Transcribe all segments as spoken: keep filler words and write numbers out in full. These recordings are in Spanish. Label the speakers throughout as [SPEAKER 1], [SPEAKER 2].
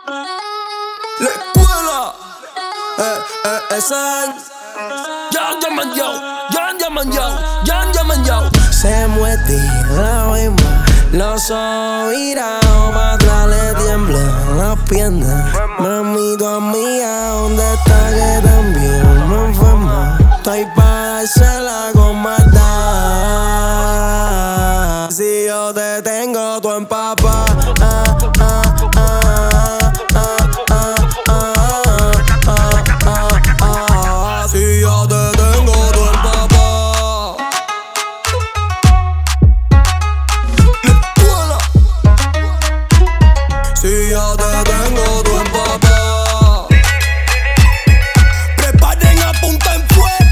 [SPEAKER 1] La escuela, eh, eh, ese Yan llaman yo, Yan llaman yo, Yan llaman yo.
[SPEAKER 2] Se muerde la misma, los ojos virados para atrás le tiemblan las piernas. Mamito mía, ¿dónde está que también me enferma? Estoy pa' dársela con maldad. Si yo te tengo, tú empapas. Ah, ah, ah, ah, ah, ah, ah, ah, ah, ah. Si yo te tengo, tú empapas.
[SPEAKER 1] La escuela.
[SPEAKER 2] Si yo te tengo, tú empapas.
[SPEAKER 1] Preparen, apunten fuego.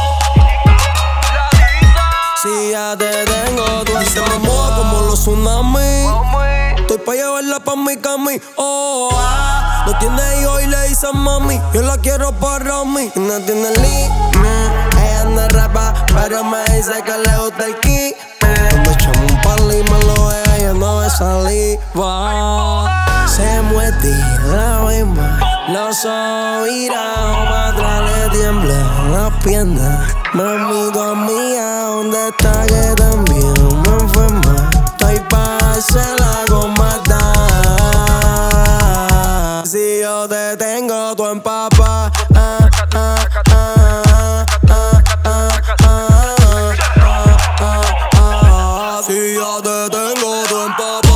[SPEAKER 2] Si ya te tengo, tú empapas. Se me mueve como los tsunamis. Estoy pa' llevarla pa' mi cami. Oh, ah. No tiene hijo y le dice mami. Yo la quiero para mí. Y no tiene línea. Ella no rapa, pero me dice que le gusta el ki. Cuando echamos un palo y me lo deja, yo no me saliva. Se muerde la misma, los ojos virados para atrás le tiemblan las piernas. Mamito mía, ¿dónde está que también me enferma? Estoy pa' dársela con maldad. Si yo te tengo, tú empapas. Ah, ah, ah, ah, ah, ah, ah, ah, ah. Si yo te tengo, tú empapas.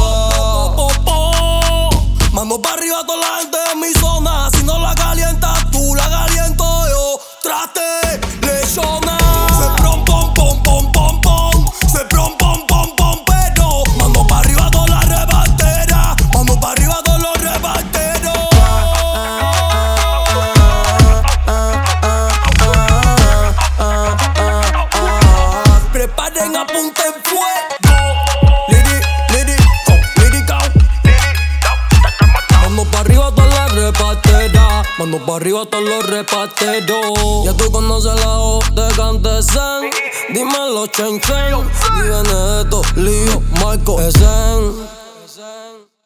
[SPEAKER 1] Mano para arriba toda la gente de mi zona. Si no la calientas tú, la caliento yo. Traste, lechona. Se prom, pom, pom, pom, pom, pom. Se prom, pom, pom, pom, pero. Mano para arriba toda la rebatera. Mano para arriba todos los rebateros. Preparen, apunten fuego. Liri, liri, oh, lirica. Mano pa' arriba todos los reparteras. Mano pa' arriba todos los reparteros. Ya tú conoces la O de Cantesen. Dímelo, Chen Chen. Y viene esto, Lío, Marco, Esen.